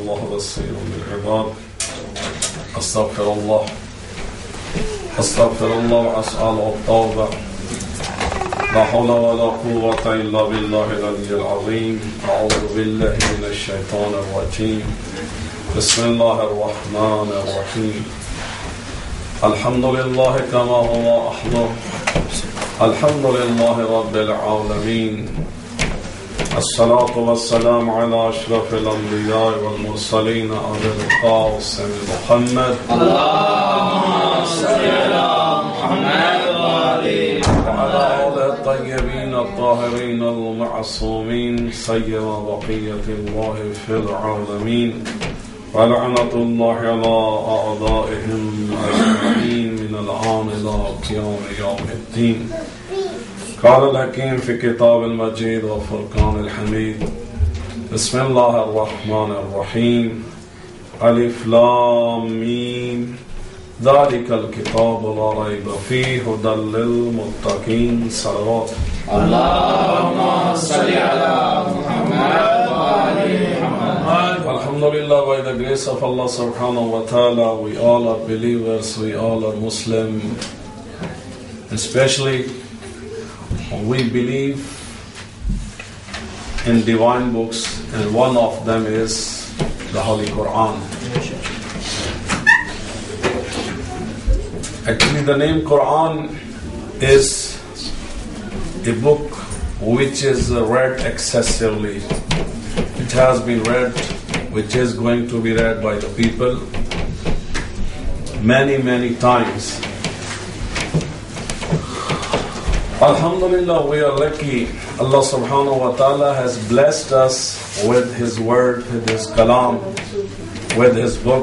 الله بصير بالعباد. أستغفر الله وأسأل التوبة. لا حول ولا قوة إلا بالله العلي العظيم. أعوذ بالله من الشيطان الرجيم. بسم الله الرحمن الرحيم. الحمد لله كما هو أحمد. الحمد لله رب العالمين. الصلاة والسلام على أشرف الأنبياء والمرسلين أبي القاسم محمد. اللهم صل على محمد وعلى آله الطيبين الطاهرين المعصومين سيما بقية الله في العالمين. ولعنة الله على أعدائهم أجمعين من الآن إلى قيام يوم الدين. قال الحكيم في كتاب المجيد وفرقان الحميد. بسم الله الرحمن الرحيم. ألف لام ميم. ذلك الكتاب لا ريب فيه هدى للمتقين. صلوات. اللهم صل على محمد وآل محمد. Alhamdulillah, by the grace of Allah subhanahu wa ta'ala, we all are believers, we all are Muslim. Especially, we believe in divine books, and one of them is the Holy Quran. Actually, the name Quran is a book which is read excessively. It has been read, which is going to be read by the people many times. Alhamdulillah, we are lucky. Allah subhanahu wa ta'ala has blessed us with His word, with His kalam, with His book.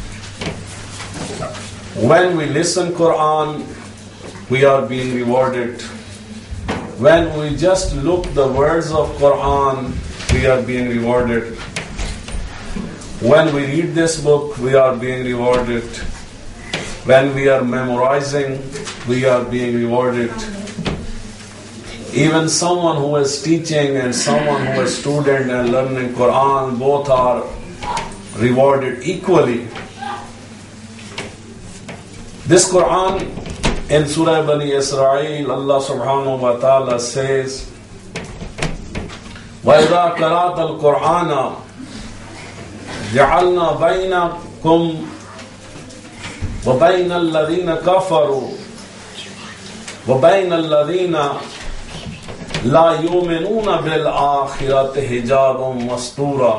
When we listen Quran, we are being rewarded. When we just look the words of Quran, we are being rewarded. When we read this book, we are being rewarded. When we are memorizing, we are being rewarded. Even someone who is teaching and someone who is student and learning Quran, both are rewarded equally. This Quran in Surah Bani Israel, Allah subhanahu wa ta'ala says, وَإِذَا قَرَأْتَ الْقُرْآنَ جَعَلْنَا بَيْنَكُمْ وَبَيْنَ الَّذِينَ كَفَرُوا وَبَيْنَ الَّذِينَ لَا يُؤْمِنُونَ بِالْآخِرَةِ حِجَابٌ مَسْتُورًا.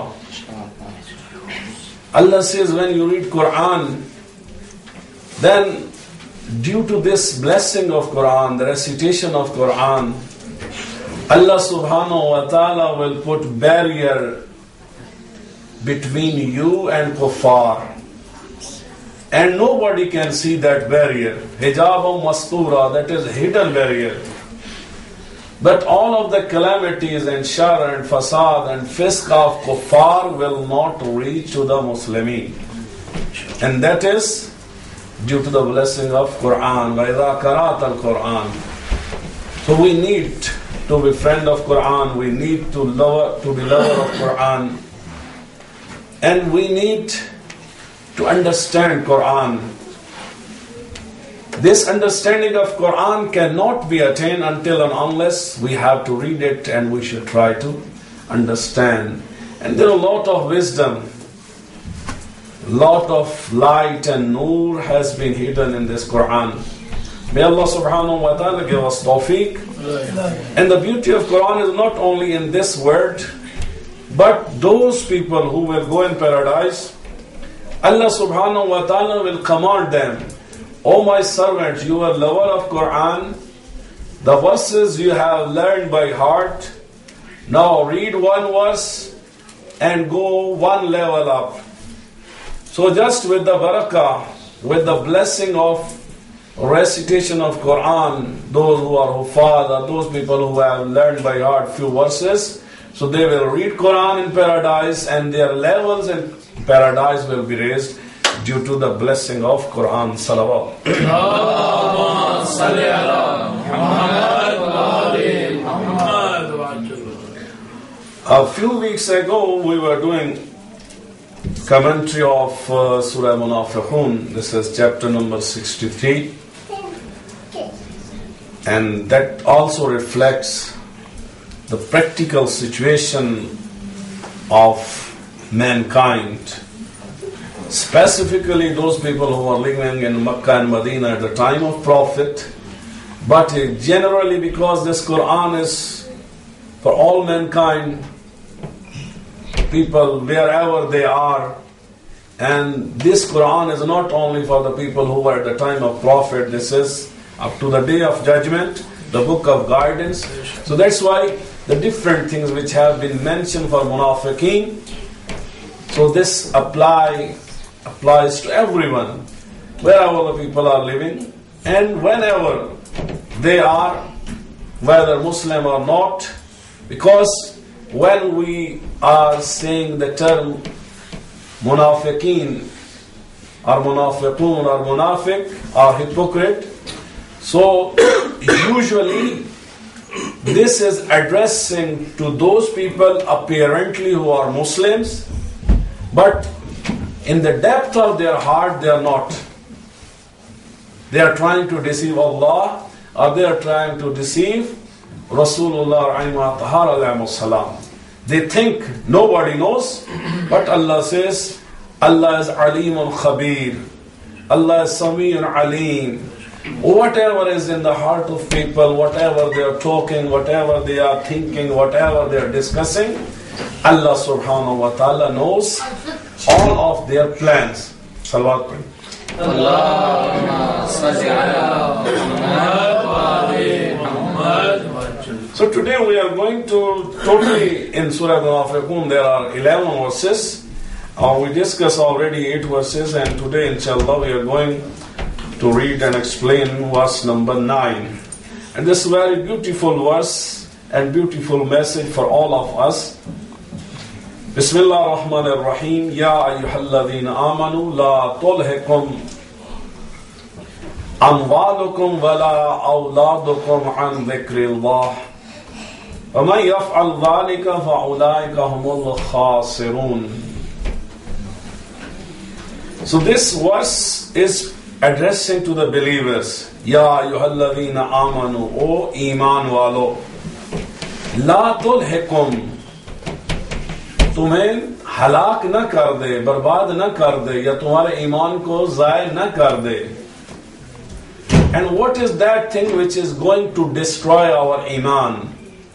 Allah says, when you read Quran, then due to this blessing of Quran, the recitation of Quran, Allah subhanahu wa ta'ala will put barrier between you and kuffar. And nobody can see that barrier. Hijabun mastura, that is hidden barrier. But all of the calamities and shar and fasad and fisk of kuffar will not reach to the Muslimin. And that is due to the blessing of Quran. وَإِذَا قَرَأْتَ الْقُرْآنَ. So we need to be friend of Quran, we need to be lover of Quran, and we need to understand Quran. This understanding of Quran cannot be attained until and unless we have to read it, and we should try to understand. And there are a lot of wisdom, lot of light and nur has been hidden in this Quran. May Allah subhanahu wa ta'ala give us tawfiq. And the beauty of Quran is not only in this word, but those people who will go in paradise, Allah subhanahu wa ta'ala will command them, O my servants, you are lover of Quran, the verses you have learned by heart, now read one verse and go one level up. So just with the barakah, with the blessing of recitation of Quran, those who are huffaz, those people who have learned by heart few verses, so they will read Quran in paradise and their levels in paradise will be raised due to the blessing of Quran. Salawat. A few weeks ago we were doing commentary of Surah Munafiqun. This is chapter number 63. And that also reflects the practical situation of mankind, specifically those people who are living in Makkah and Medina at the time of Prophet, but generally because this Quran is for all mankind, people wherever they are, and this Quran is not only for the people who were at the time of Prophet, this is up to the day of judgment, the book of guidance. So that's why the different things which have been mentioned for munafiqeen, so this applies to everyone, wherever the people are living, and whenever they are, whether Muslim or not, because when we are saying the term munafiqeen or munafiqun or munafiq or hypocrite, so usually this is addressing to those people apparently who are Muslims, but in the depth of their heart they are not. They are trying to deceive Allah, or they are trying to deceive Rasulullah alayhi salam. They think nobody knows, but Allah says, Allah is Alimun Khabir, Allah is Sami'un Alim. Whatever is in the heart of people, whatever they are talking, whatever they are thinking, whatever they are discussing, Allah subhanahu wa ta'ala knows all of their plans. Salawat pray. So today we are going to totally in Surah Munafiqun, there are 11 verses. We discussed already 8 verses, and today inshallah we are going to read and explain verse number 9. And this very beautiful verse and beautiful message for all of us. Bismillah ar-Rahman ar-Rahim. Ya ayyuhalladhina amanu la tulhikum amwalukum wala awladukum an dhikrillah. وَمَنْ يَفْعَلْ ذَلِكَ فَأُولَٰئِكَ هُمُ الْخَاسِرُونَ. So this verse is addressing to the believers. Ya ayyuhalladhina amanu, O iman walo, la tulhikum, तुम्हें हलाक न कर दे, बर्बाद न कर दे, या तुम्हारे ईमान को ज़ाय न कर दे. And what is that thing which is going to destroy our iman,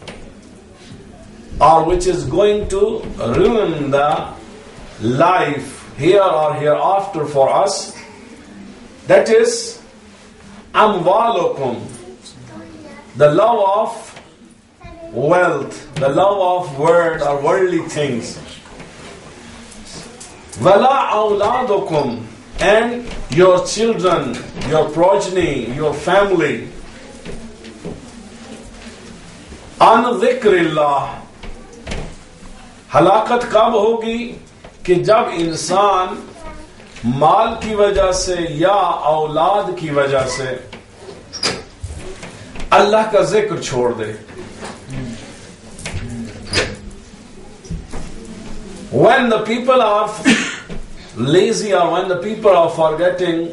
or which is going to ruin the life here or hereafter for us? That is amwalukum, the love of wealth, the love of world or worldly things. Wala awladukum, and your children, your progeny, your family. An dhikrillah. हलाकत कब होगी कि जब इंसान माल की वजह से या औलाद की वजह से अल्लाह का जिक्र छोड़ दे. When the people are lazy, or when the people are forgetting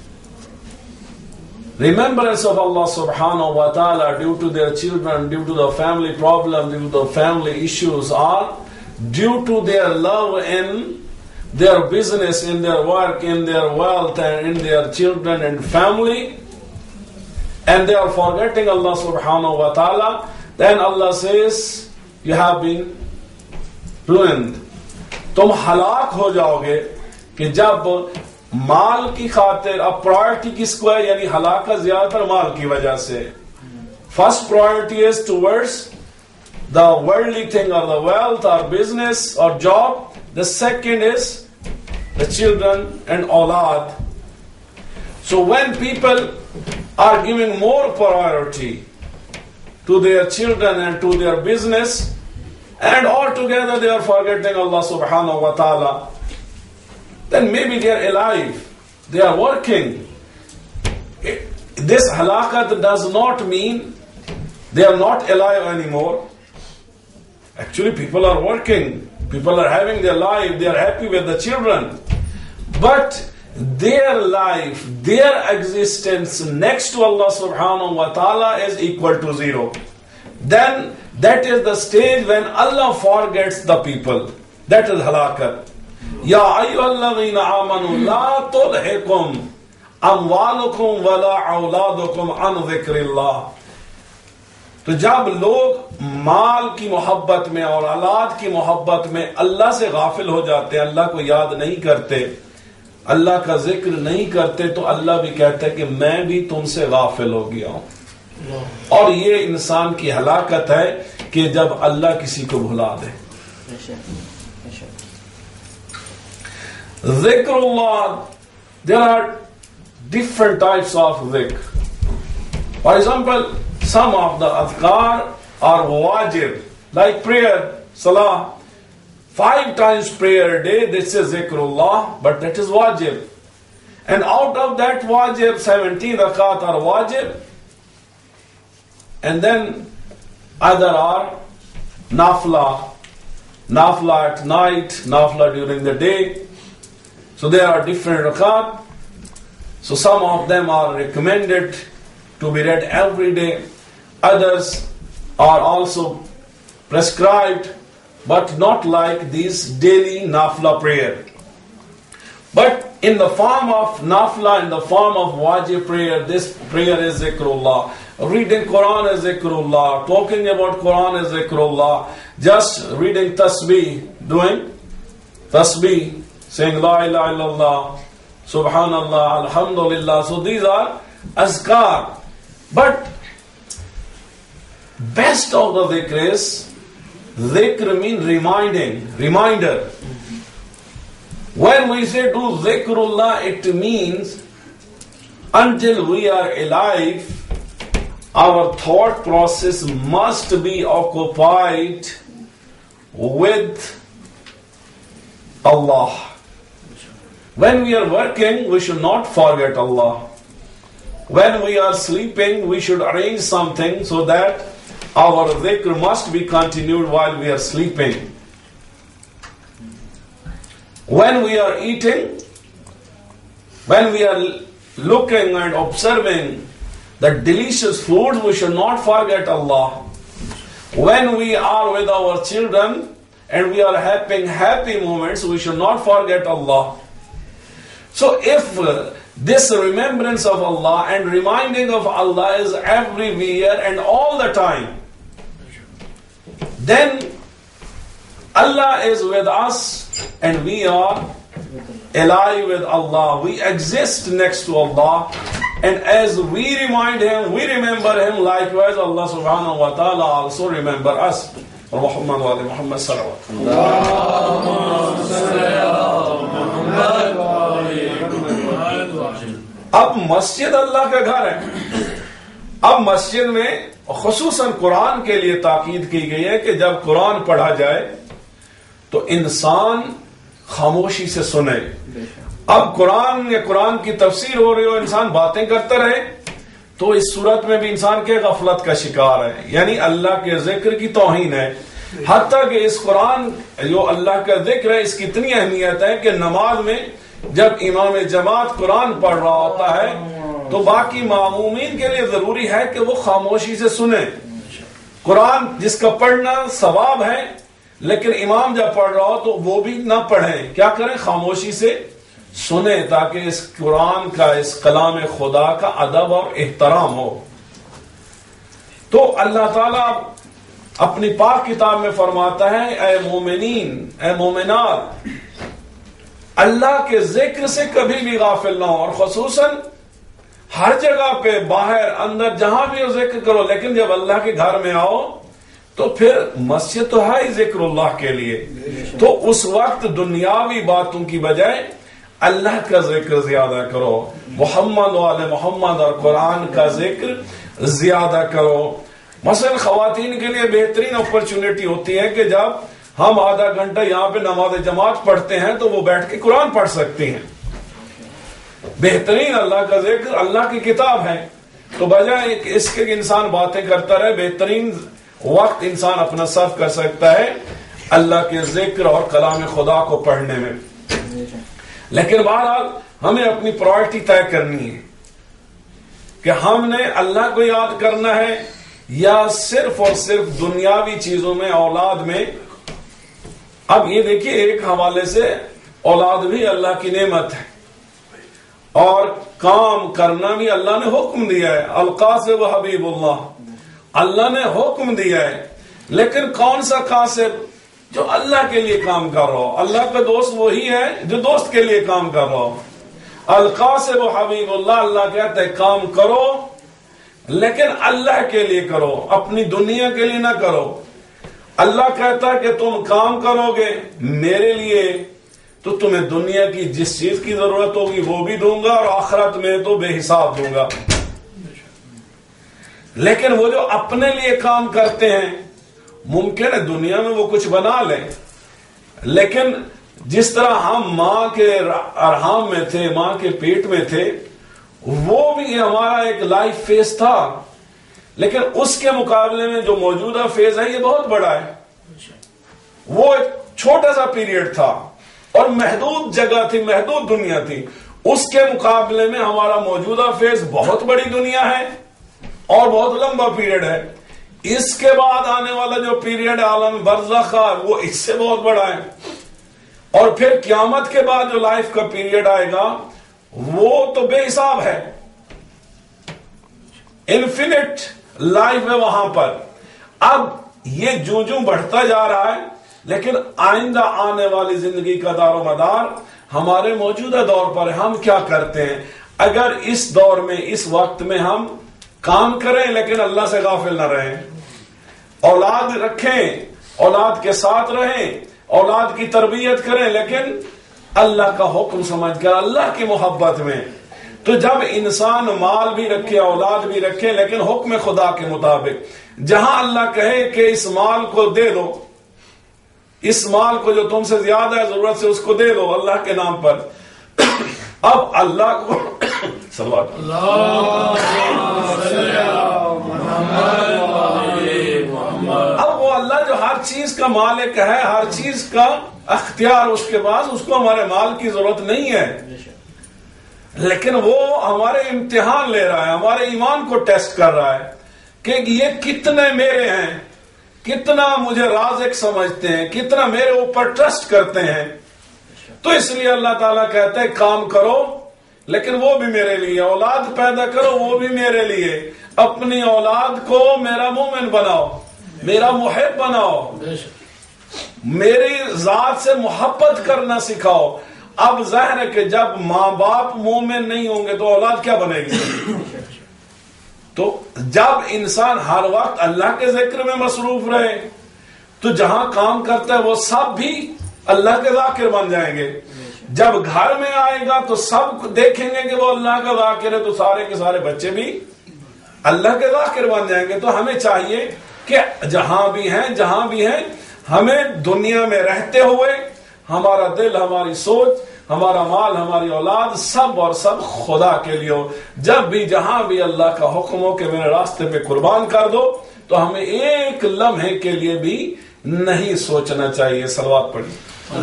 remembrance of Allah subhanahu wa ta'ala due to their children, due to the family problem, due to the family issues, or due to their love in their business, in their work, in their wealth, and in their children and family, and they are forgetting Allah subhanahu wa ta'ala, then Allah says, you have been ruined. तुम हलाक हो जाओगे कि जब माल की खातिर, अब priority किसको है, यानी हलाकत ज्यादातर माल की वजह से. First priority is towards the worldly thing or the wealth or business or job. The second is the children and awlad. So when people are giving more priority to their children and to their business, and altogether they are forgetting Allah subhanahu wa ta'ala, then maybe they are alive, they are working. This halakat does not mean they are not alive anymore. Actually, people are working, People are having their life, they are happy with the children. But their life, their existence next to Allah subhanahu wa ta'ala is equal to zero. Then that is the stage when Allah forgets the people. That is halakat. Ya ayyuhalladhina amanu la tulhikum amwalukum wala auladukum an dhikrillah. تو جب لوگ مال کی محبت میں اور اولاد کی محبت میں اللہ سے غافل ہو جاتے ہیں، اللہ کو یاد نہیں کرتے، اللہ کا ذکر نہیں کرتے، تو اللہ بھی کہتا ہے کہ میں بھی تم سے غافل ہو گیا ہوں. اور یہ انسان کی ہلاکت ہے کہ جب اللہ کسی کو بھلا دے. ذکر اللہ، there are different types of dhikr. For example, some of the adhkar are wajib, like prayer, salah. 5 times prayer a day, this is zikrullah, but that is wajib. And out of that wajib, 17 rakat are wajib. And then other are nafla. Nafla at night, nafla during the day. So there are different rakat. So some of them are recommended to be read every day. Others are also prescribed, but not like these daily nafla prayer. But in the form of nafla, in the form of wajib prayer, this prayer is zikrullah. Reading Quran is zikrullah. Talking about Quran is zikrullah. Just reading tasbih, doing tasbih, saying la ilaha illallah, subhanallah, alhamdulillah. So these are azkar. But best of the dhikr is, dhikr means reminder. When we say do dhikrullah, it means until we are alive, our thought process must be occupied with Allah. When we are working, we should not forget Allah. When we are sleeping, we should arrange something so that our dhikr must be continued while we are sleeping. When we are eating, when we are looking and observing the delicious food, we should not forget Allah. When we are with our children and we are having happy moments, we should not forget Allah. So if this remembrance of Allah and reminding of Allah is everywhere and all the time, then Allah is with us and we are alive with Allah. We exist next to Allah, and as we remind Him, we remember Him. Likewise, Allah subhanahu wa ta'ala also remember us. Muhammad wa ali Muhammad salawat. اب مسجد اللہ کا گھر ہے. اب مسجد میں خصوصاً قرآن کے لیے تاکید کی گئی ہے کہ جب قرآن پڑھا جائے تو انسان خاموشی سے سنے. اب قرآن یا قرآن کی تفسیر ہو رہی ہو، انسان باتیں کرتا رہے، تو اس صورت میں بھی انسان کے غفلت کا شکار ہے، یعنی اللہ کے ذکر کی توہین ہے. حتیٰ کہ اس قرآن جو اللہ کا ذکر ہے، اس کی اتنی اہمیت ہے کہ نماز میں جب امام جماعت قرآن پڑھ رہا ہوتا ہے تو باقی معمومین کے لیے ضروری ہے کہ وہ خاموشی سے سنیں. قرآن جس کا پڑھنا ثواب ہے، لیکن امام جب پڑھ رہا ہو تو وہ بھی نہ پڑھیں، کیا کریں؟ خاموشی سے سنیں، تاکہ اس قرآن کا، اس کلام خدا کا ادب اور احترام ہو. تو اللہ تعالیٰ اپنی پاک کتاب میں فرماتا ہے، اے مومنین، اے مومنات، اللہ کے ذکر سے کبھی بھی غافل نہ ہو. اور خصوصاً ہر جگہ پہ، باہر اندر، جہاں بھی ہو ذکر کرو، لیکن جب اللہ کے گھر میں آؤ تو پھر مسجد تو ہے ہی ذکر اللہ کے لیے. تو اس وقت دنیاوی باتوں کی بجائے اللہ کا ذکر زیادہ کرو، محمد والے محمد اور قرآن کا ذکر زیادہ کرو. مثلا خواتین کے لیے بہترین اپرچونٹی ہوتی ہے کہ جب ہم آدھا گھنٹہ یہاں پہ نماز جماعت پڑھتے ہیں تو وہ بیٹھ کے قرآن پڑھ سکتی ہیں. بہترین اللہ کا ذکر، اللہ کی کتاب ہے. تو بجائے اس کے انسان باتیں کرتا رہے، بہترین وقت انسان اپنا صرف کر سکتا ہے اللہ کے ذکر اور کلام خدا کو پڑھنے میں. لیکن بہرحال ہمیں اپنی پرائرٹی طے کرنی ہے کہ ہم نے اللہ کو یاد کرنا ہے یا صرف اور صرف دنیاوی چیزوں میں، اولاد میں. اب یہ دیکھیے ایک حوالے سے اولاد بھی اللہ کی نعمت ہے اور کام کرنا بھی اللہ نے حکم دیا ہے. القاسب حبیب اللہ، اللہ نے حکم دیا ہے. لیکن کون سا قاسب؟ جو اللہ کے لیے کام کر رہا ہو. اللہ کا دوست وہی ہے جو دوست کے لیے کام کر رہا ہو. القاسب حبیب اللہ، اللہ کہتا ہے کام کرو لیکن اللہ کے لیے کرو، اپنی دنیا کے لیے نہ کرو. اللہ کہتا ہے کہ تم کام کرو گے میرے لیے تو تمہیں دنیا کی جس چیز کی ضرورت ہوگی وہ بھی دوں گا اور آخرت میں تو بے حساب دوں گا. لیکن وہ جو اپنے لیے کام کرتے ہیں، ممکن ہے دنیا میں وہ کچھ بنا لیں، لیکن جس طرح ہم ماں کے ارحام میں تھے، ماں کے پیٹ میں تھے، وہ بھی ہمارا ایک لائف فیز تھا. لیکن اس کے مقابلے میں جو موجودہ فیز ہے یہ بہت بڑا ہے. وہ ایک چھوٹا سا پیریڈ تھا اور محدود جگہ تھی، محدود دنیا تھی. اس کے مقابلے میں ہمارا موجودہ فیز بہت بڑی دنیا ہے اور بہت لمبا پیریڈ ہے. اس کے بعد آنے والا جو پیریڈ عالم برزخ وہ اس سے بہت بڑا ہے. اور پھر قیامت کے بعد جو لائف کا پیریڈ آئے گا وہ تو بے حساب ہے، انفینٹ لائف ہے وہاں پر. اب یہ جو بڑھتا جا رہا ہے، لیکن آئندہ آنے والی زندگی کا دار و مدار ہمارے موجودہ دور پر ہے. ہم کیا کرتے ہیں؟ اگر اس دور میں، اس وقت میں ہم کام کریں لیکن اللہ سے غافل نہ رہیں، اولاد رکھیں، اولاد کے ساتھ رہیں، اولاد کی تربیت کریں، لیکن اللہ کا حکم سمجھ کر اللہ کی محبت میں. تو جب انسان مال بھی رکھے، اولاد بھی رکھے، لیکن حکم خدا کے مطابق، جہاں اللہ کہے کہ اس مال کو دے دو، اس مال کو جو تم سے زیادہ ہے ضرورت سے اس کو دے دو اللہ کے نام پر. اب اللہ کو اب وہ اللہ جو ہر چیز کا مالک ہے، ہر چیز کا اختیار اس کے پاس، اس کو ہمارے مال کی ضرورت نہیں ہے، لیکن وہ ہمارے امتحان لے رہا ہے، ہمارے ایمان کو ٹیسٹ کر رہا ہے کہ یہ کتنے میرے ہیں، کتنا مجھے رازق سمجھتے ہیں، کتنا میرے اوپر ٹرسٹ کرتے ہیں. تو اس لیے اللہ تعالیٰ کہتے ہیں کام کرو لیکن وہ بھی میرے لیے، اولاد پیدا کرو وہ بھی میرے لیے. اپنی اولاد کو میرا مومن بناؤ، میرا محب بناؤ، میری ذات سے محبت کرنا سکھاؤ. اب ظاہر ہے کہ جب ماں باپ مومن نہیں ہوں گے تو اولاد کیا بنے گی؟ تو جب انسان ہر وقت اللہ کے ذکر میں مصروف رہے تو جہاں کام کرتا ہے وہ سب بھی اللہ کے ذاکر بن جائیں گے. جب گھر میں آئے گا تو سب دیکھیں گے کہ وہ اللہ کا ذاکر ہے تو سارے کے سارے بچے بھی اللہ کے ذاکر بن جائیں گے. تو ہمیں چاہیے کہ جہاں بھی ہیں ہمیں دنیا میں رہتے ہوئے ہمارا دل، ہماری سوچ، ہمارا مال، ہماری اولاد سب اور سب خدا کے لیے ہو. جب بھی جہاں بھی اللہ کا حکم ہو کہ میرے راستے پہ قربان کر دو تو ہمیں ایک لمحے کے لیے بھی نہیں سوچنا چاہیے. صلوات پڑھی.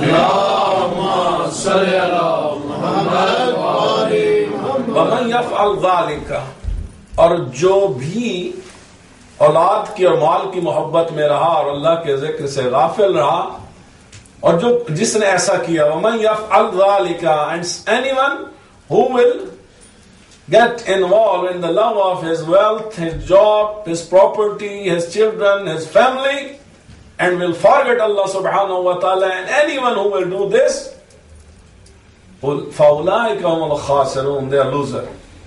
وَمَنْ يَفْعَلْ ذَلِكَ، اور جو بھی اولاد کی اور مال کی محبت میں رہا اور اللہ کے ذکر سے غافل رہا، اور جس نے ایسا کیا، وَمَنْ يَفْعَلْ ذَلِكَ، and anyone who will get involved in the love of his wealth, his job, his property, his children, his family, and will forget Allah subhanahu wa ta'ala, and anyone who will do this, فَأُولَٰئِكَ هُمُ الْخَاسِرُونَ، they are loser.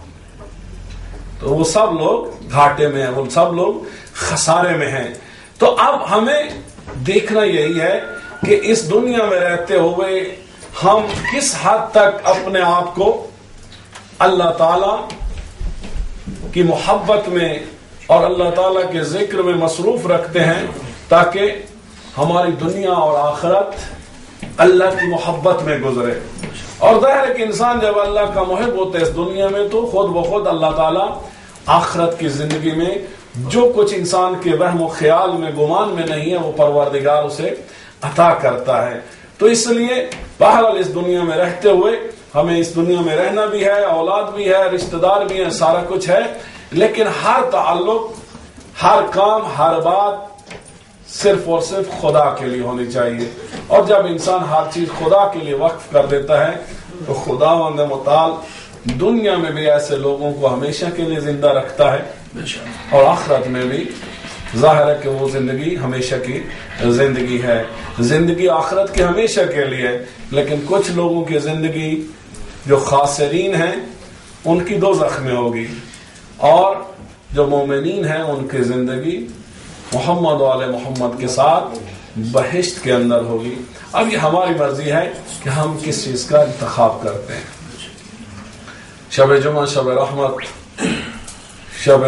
تو وہ سب لوگ گھاٹے میں ہیں، وہ سب لوگ خسارے میں ہیں. تو اب ہمیں دیکھنا یہی ہے کہ اس دنیا میں رہتے ہوئے ہم کس حد تک اپنے آپ کو اللہ تعالی کی محبت میں اور اللہ تعالی کے ذکر میں مصروف رکھتے ہیں تاکہ ہماری دنیا اور آخرت اللہ کی محبت میں گزرے. اور ظاہر ہے کہ انسان جب اللہ کا محب ہوتا ہے اس دنیا میں تو خود بخود اللہ تعالیٰ آخرت کی زندگی میں جو کچھ انسان کے وہم و خیال میں، گمان میں نہیں ہے، وہ پروردگار اسے عطا کرتا ہے. تو اس لیے بہرحال اس دنیا میں رہتے ہوئے ہمیں اس دنیا میں رہنا بھی ہے، اولاد بھی ہے، رشتہ دار بھی ہیں، سارا کچھ ہے، لیکن ہر تعلق، ہر کام، ہر بات صرف اور صرف خدا کے لیے ہونی چاہیے. اور جب انسان ہر چیز خدا کے لیے وقف کر دیتا ہے تو خداوند متعال دنیا میں بھی ایسے لوگوں کو ہمیشہ کے لیے زندہ رکھتا ہے اور آخرت میں بھی. ظاہر ہے کہ وہ زندگی ہمیشہ کی زندگی ہے، زندگی آخرت کی ہمیشہ کے لیے، لیکن کچھ لوگوں کی زندگی جو خاسرین ہیں ان کی دوزخ میں ہوگی، اور جو مومنین ہیں ان کی زندگی محمد و آل محمد کے ساتھ بہشت کے اندر ہوگی. اب یہ ہماری مرضی ہے کہ ہم کس چیز کا انتخاب کرتے ہیں. شب جمعہ، شب رحمت، شب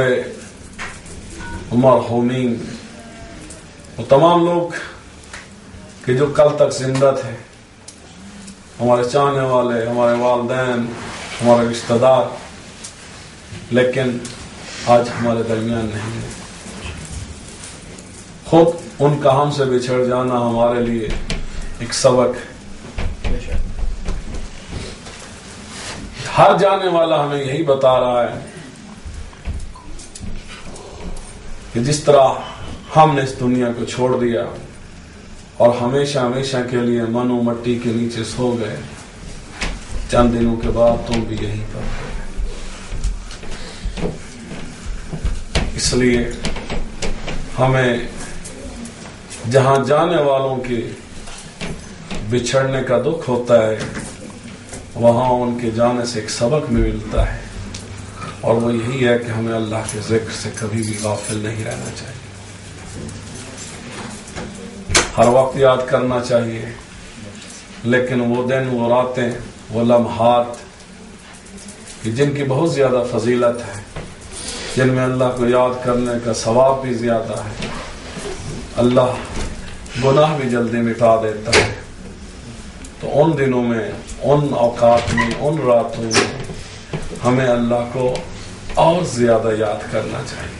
مرحومین، وہ تمام لوگ کہ جو کل تک زندہ تھے، ہمارے چاہنے والے، ہمارے والدین، ہمارے رشتہ دار، لیکن آج ہمارے درمیان نہیں ہے. خود ان کا ہم سے بچھڑ جانا ہمارے لیے ایک سبق ہے. ہر جانے والا ہمیں یہی بتا رہا ہے کہ جس طرح ہم نے اس دنیا کو چھوڑ دیا اور ہمیشہ ہمیشہ کے لیے من و مٹی کے نیچے سو گئے، چند دنوں کے بعد تم بھی یہیں پر. اس لیے ہمیں جہاں جانے والوں کے بچھڑنے کا دکھ ہوتا ہے وہاں ان کے جانے سے ایک سبق بھی ملتا ہے، اور وہ یہی ہے کہ ہمیں اللہ کے ذکر سے کبھی بھی غافل نہیں رہنا چاہیے. ہر وقت یاد کرنا چاہیے، لیکن وہ دن، وہ راتیں، وہ لمحات جن کی بہت زیادہ فضیلت ہے، جن میں اللہ کو یاد کرنے کا ثواب بھی زیادہ ہے، اللہ گناہ بھی جلدی مٹا دیتا ہے. تو ان دنوں میں، ان اوقات میں، ان راتوں میں ہمیں اللہ کو اور زیادہ یاد کرنا چاہیے.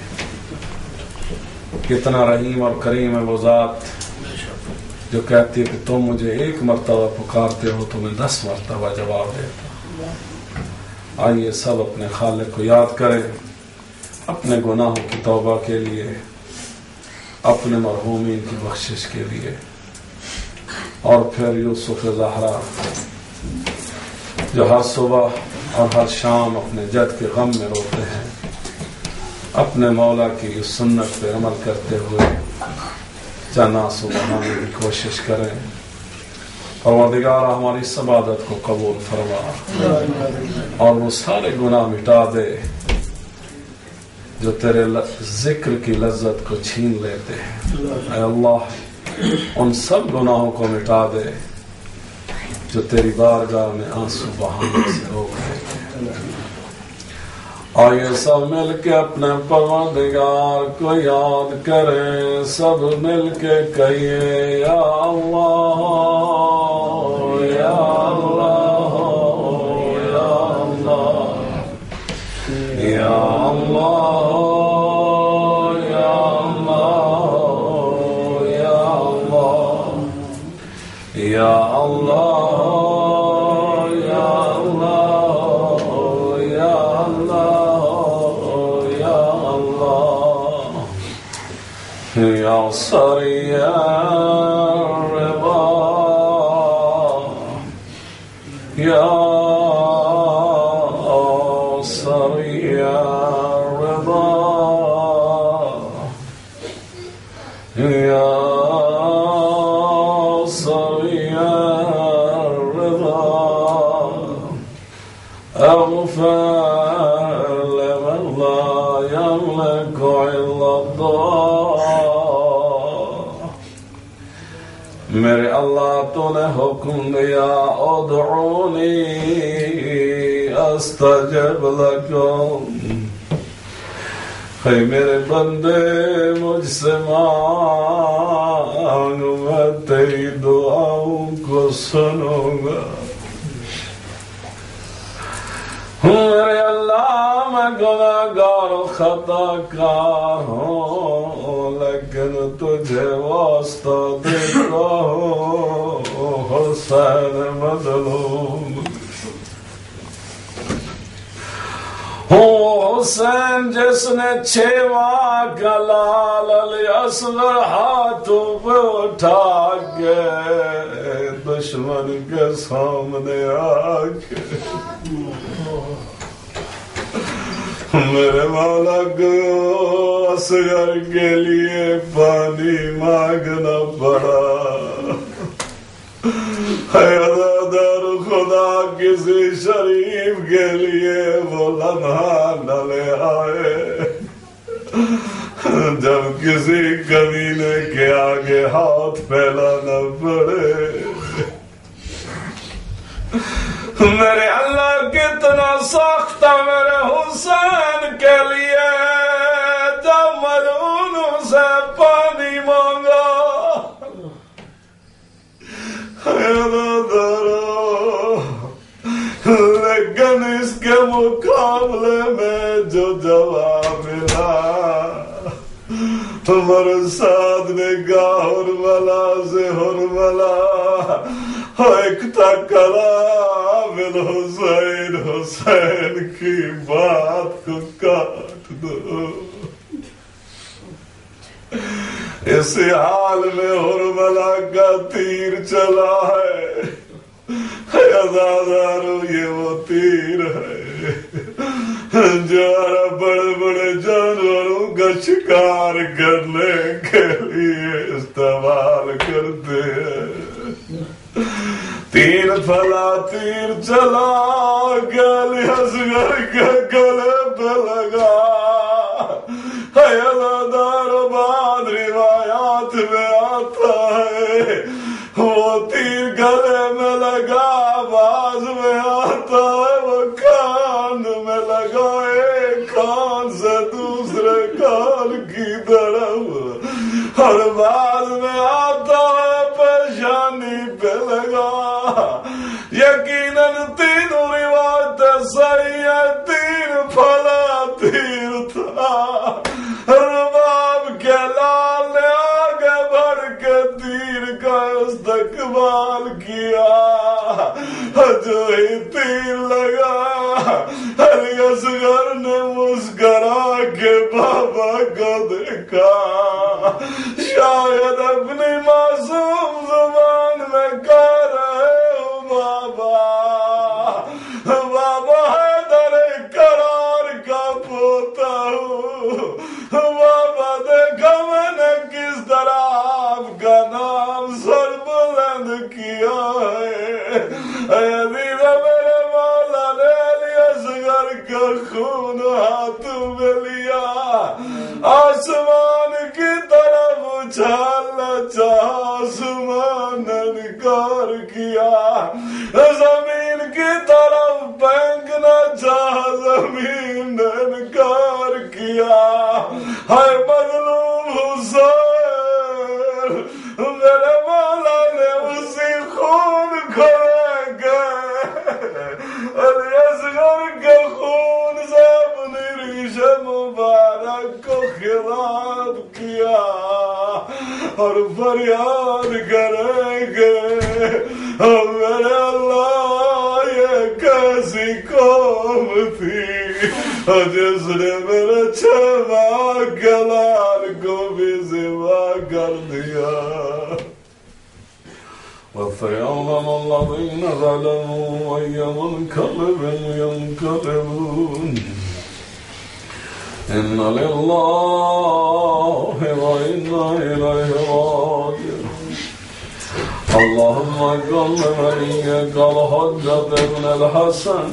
کتنا رحیم اور کریم ہے وہ ذات جو کہتی ہے کہ تم مجھے ایک مرتبہ پکارتے ہو تو میں 10 مرتبہ جواب دیتا ہوں. آئیے سب اپنے خالق کو یاد کریں، اپنے گناہوں کی توبہ کے لیے، اپنے مرحومین کی بخشش کے لیے، اور پھر یوسف زہرا جو ہر صبح اور ہر شام اپنے جد کے غم میں روتے ہیں، اپنے مولا کی اس سنت پہ عمل کرتے ہوئے جنا سبحانے کی کوشش کریں. پروردگار ہماری اس عبادت کو قبول فرما اور وہ سارے گناہ مٹا دے جو تیرے ذکر کی لذت کو چھین لیتے ہیں. اے اللہ ان سب گناہوں کو مٹا دے جو تیری بارگاہ میں آنسو بہانے سے روک دیتے ہیں. آئیے سب مل کے اپنے پروردگار کو یاد کریں، سب مل کے کہیے یا اللہ یا اللہ یا اللہ یا اللہ یا اللہ یا اللہ یا یا سریع الرضا یا سریع الرضا یا سریع الرضا اغفر لمن لا يملك الا الدعاء. میرے اللہ تو نے حکم دیا ادعونی استجب لکم، اے میرے بندے مجھ سے مانگ میں تیری دعاؤں کو سنوں گا. میرے اللہ میں گناہگار و خطا کار ہوں، لیکن تجھے واسطہ دیتا ہوں حسین مظلوم حسین جس نے چھواں کا لال علی اصغر ہاتھوں پہ اٹھا کے دشمن کے سامنے آ کے میرے مولا کو اصغر کے لیے پانی مانگنا پڑا حیدر خدا کسی شریف کے لیے وہ لمحہ نہ لے آئے جب کسی کمینے کے آگے ہاتھ پھیلانا پڑے میرے اللہ کتنا سخت میرے حسین کے لیے جب ملعون سے پانی مانگا لیکن اس کے مقابلے میں جو جواب ملا مرساد نے کہا ہرملا سے ہرملا ایک تھا کلام الحسین حسین کی بات کو کاٹ دو اس حال میں ہرملا کا تیر چلا ہے عزادارو یہ وہ تیر ہے جو بڑے بڑے جانوروں کا شکار کرنے کے لیے استعمال کرتے ہیں تیر پھلا تیر چلا گلی اصغر کے گلے پہ لگا عزادارو بعد روایات میں آتا ہے وہ تیر گلے میں لگا باز میں آتا ہے وہ کان میں لگا ایک کان سے دوسرے کان کی طرف اور باز میں آتا ہے پیشانی پہ لگا یقیناً تینوں روایتیں صحیح ہے تین پھلا تیر تھا رباب کے لال نے آگے بڑھ کے تیر کا استقبال کیا جو ہی تیر لگا علی اصغر نے مسکرا کے بابا کو دیکھا شاید اپنی معصوم زبان میں کہہ رہے ہو بابا بابا حیدر قرار کا پوتا ہوں بابا دیکھا میں نے کس طرح آپ کا نام سر بلند کیا ہے اے عزیزہ میرے مولا نے علی اصغر کا خون ہاتھوں میں لیا آسمان کی طرف اچھالنا چاہا آسمان نے انکار کیا زمین کی طرف پھینکنا چاہا زمین نے انکار کیا ہے مظلوم حسین میرے مولا نے اسی خون کو لے گئے علی اصغر کے خون سے اپنی ریش مبارک کو خراب کیا اور فریاد کریں گے میرے اللہ یہ کیسی قوم تھی جس نے میرے چھواں کلال کو بھی ذبح کر دیا وَسَيَعْلَمُ الَّذِينَ ظَلَمُوا أَيَّ مُنقَلِبٍ يَنقَلِبُونَ إِنَّ لِلَّهِ وَإِنَّا إِلَيْهِ رَاجِعُونَ اللهم اجعل وليك الحجة ابن الحسن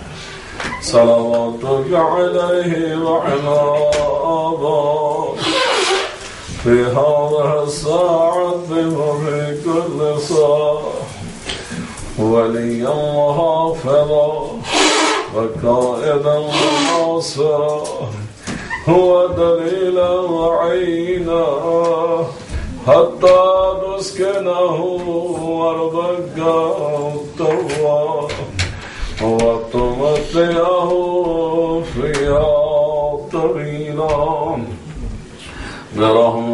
صلواتك عليه وعلى آبائه في هذه الساعة وفي كل ساعة وليا وحافظا وقائدا وناصرا هو دليلا وعينا حتى نسكنه أرضك طوعا وتمتعه فيها طويلا برحمتك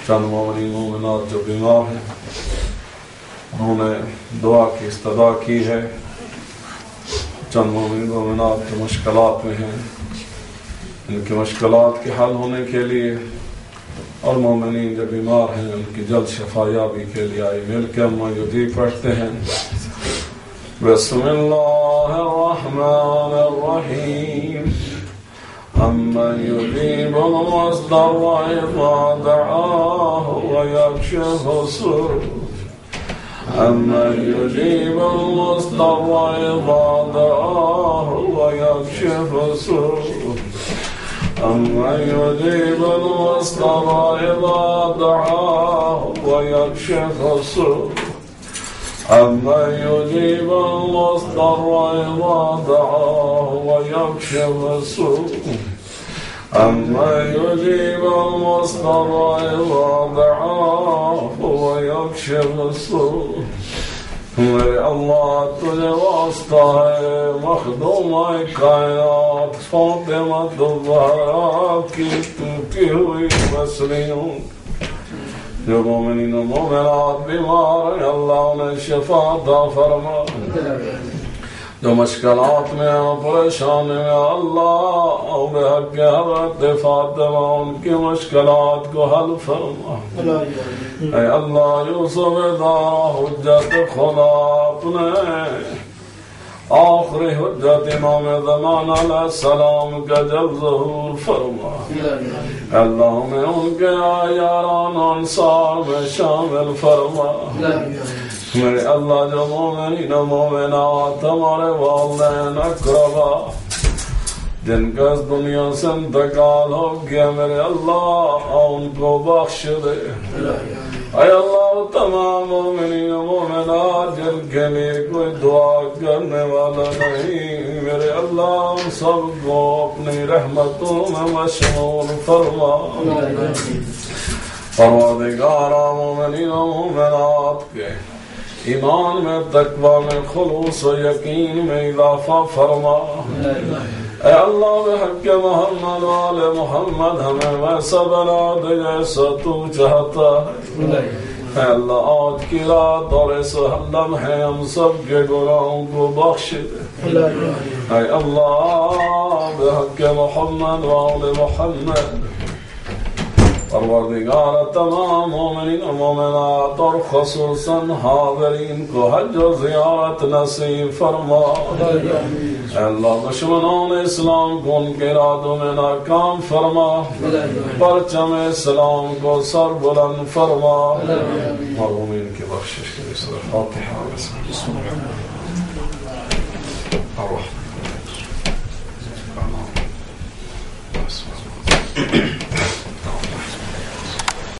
چند مومنین مومنات جو بیمار ہیں انہوں نے دعا کی استدعا کی ہے. چند مومنین مومنات جو مشکلات میں ہیں ان کی مشکلات کے حل ہونے کے لیے اور مومنین جو بیمار ہیں ان کی جلد شفا یابی کے لیے آئی مل کے ہم یجیب پڑھتے ہیں. بسم اللہ الرحمن الرحیم. امن یجیب المضطر اذا دعاہ ویکشف السوء. امن یجیب المضطر اذا دعاہ ویکشف السوء. أَمَّنْ يُجِيبُ الْمُضْطَرَّ إِذَا دَعَاهُ وَيَكْشِفُ السُّوءَ. أَمَّنْ يُجِيبُ الْمُضْطَرَّ إِذَا دَعَاهُ وَيَكْشِفُ السُّوءَ. أَمَّنْ يُجِيبُ الْمُضْطَرَّ إِذَا دَعَاهُ وَيَكْشِفُ السُّوءَ. میرے اللہ تجھے واسطہ ہے مخدوم کائنات فاطمہ الزہرا کی ٹوٹی ہوئی مصریوں جو مومنین و مومنات بیمار ہیں اللہ انہیں شفا عطا فرما. جو مشکلات میں ہیں پریشانی میں اللہ بحق حضرت فاطمہ ان کی مشکلات کو حل فرما. اے اللہ یوسف دارا حجت خدا اپنے آخری حجت امام زمان علیہ السلام کا جلد ظہور فرما. اللہ میں ان کے یاران انصار میں شامل فرما. میرے اللہ جو مومنین و مومنات ہمارے والدین اقربا جن کا اس دنیا سے انتقال ہو گیا میرے اللہ ان کو بخش دے. اے اللہ تمام مومنین و مومنات جن کے لیے کوئی دعا کرنے والا نہیں میرے اللہ ان سب کو اپنی رحمتوں میں مشمول فرما. پروردگارا مومنین و مومنات کے ایمان میں تقوی میں خلوص و یقین میں اضافہ فرما. اے اللہ بحق محمد و آل محمد ہمیں ویسا بنا دے جیسا تو چاہتا ہے. اے اللہ آج کی رات اور اس لمحے ہم سب کے گناہوں کو بخش دے. اے اللہ بحق محمد و آل محمد پروردگار تمام مومنین و مومنات اور خصوصاً حاضرین کو حج و زیارت نصیب فرما. اے اللہ دشمنان اسلام کو ان کے ارادوں میں ناکام فرما. پرچم اسلام کو سر بلند فرما. مرحومین کی بخشش کے لیے سورہ فاتحہ.